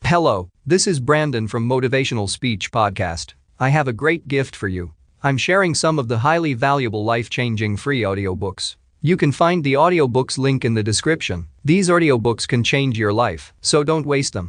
Hello, this is Brandon from Motivational Speech Podcast. I have a great gift for you. I'm sharing some of the highly valuable life-changing free audiobooks. You can find the audiobooks link in the description. These audiobooks can change your life, so don't waste them.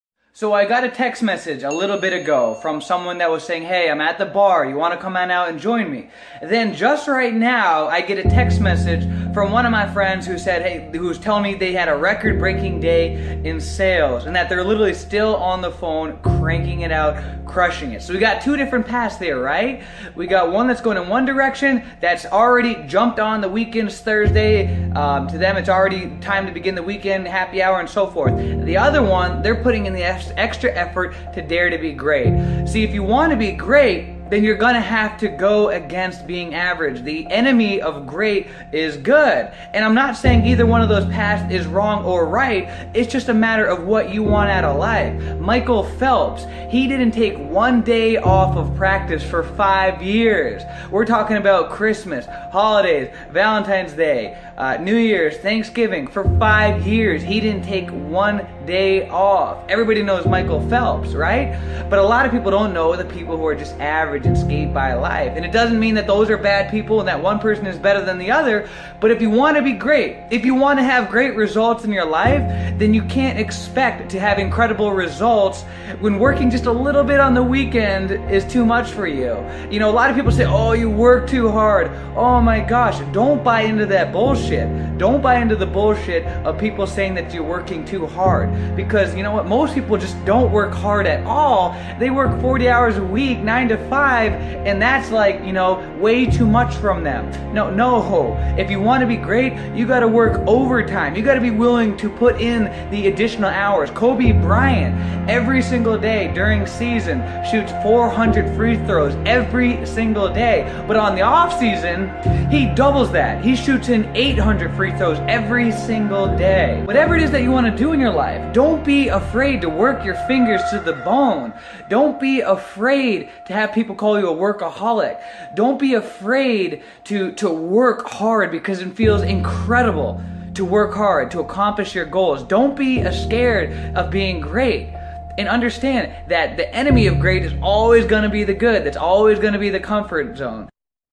So I got a text message a little bit ago from someone that was saying, hey, I'm at the bar, you want to come on out and join me? Then just right now, I get a text message from one of my friends who said, hey, who's telling me they had a record-breaking day in sales and that they're literally still on the phone, cranking it out, crushing it. So we got two different paths there, right? We got one that's going in one direction, that's already jumped on the weekend's Thursday. To them, it's already time to begin the weekend, happy hour, and so forth. The other one, they're putting in the extra effort to dare to be great. See, if you want to be great, then you're gonna have to go against being average. The enemy of great is good. And I'm not saying either one of those paths is wrong or right. It's just a matter of what you want out of life. Michael Phelps, he didn't take one day off of practice for 5 years. We're talking about Christmas, holidays, Valentine's Day, New Year's, Thanksgiving. For 5 years, he didn't take one day off. Everybody knows Michael Phelps, right? But a lot of people don't know the people who are just average and skate by life. And it doesn't mean that those are bad people and that one person is better than the other. But if you want to be great, if you want to have great results in your life, then you can't expect to have incredible results when working just a little bit on the weekend is too much for you. You know, a lot of people say, oh, you work too hard. Oh my gosh, don't buy into that bullshit. Don't buy into the bullshit of people saying that you're working too hard. Because you know what? Most people just don't work hard at all. They work 40 hours a week, 9 to 5, and that's like, you know, way too much from them. No. If you want to be great, you got to work overtime. You got to be willing to put in the additional hours. Kobe Bryant, every single day during season, shoots 400 free throws every single day. But on the off season, he doubles that. He shoots in 800 free throws every single day. Whatever it is that you want to do in your life, don't be afraid to work your fingers to the bone. Don't be afraid to have people call you a workaholic. Don't be afraid to work hard because it feels incredible to work hard, to accomplish your goals. Don't be scared of being great. And understand that the enemy of great is always going to be the good. That's always going to be the comfort zone.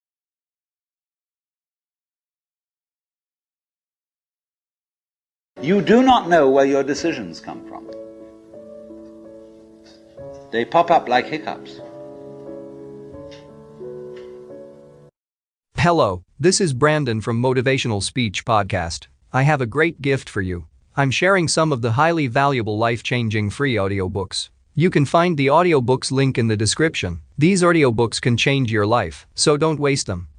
You do not know where your decisions come from. They pop up like hiccups. Hello, this is Brandon from Motivational Speech Podcast. I have a great gift for you. I'm sharing some of the highly valuable life-changing free audiobooks. You can find the audiobooks link in the description. These audiobooks can change your life, so don't waste them.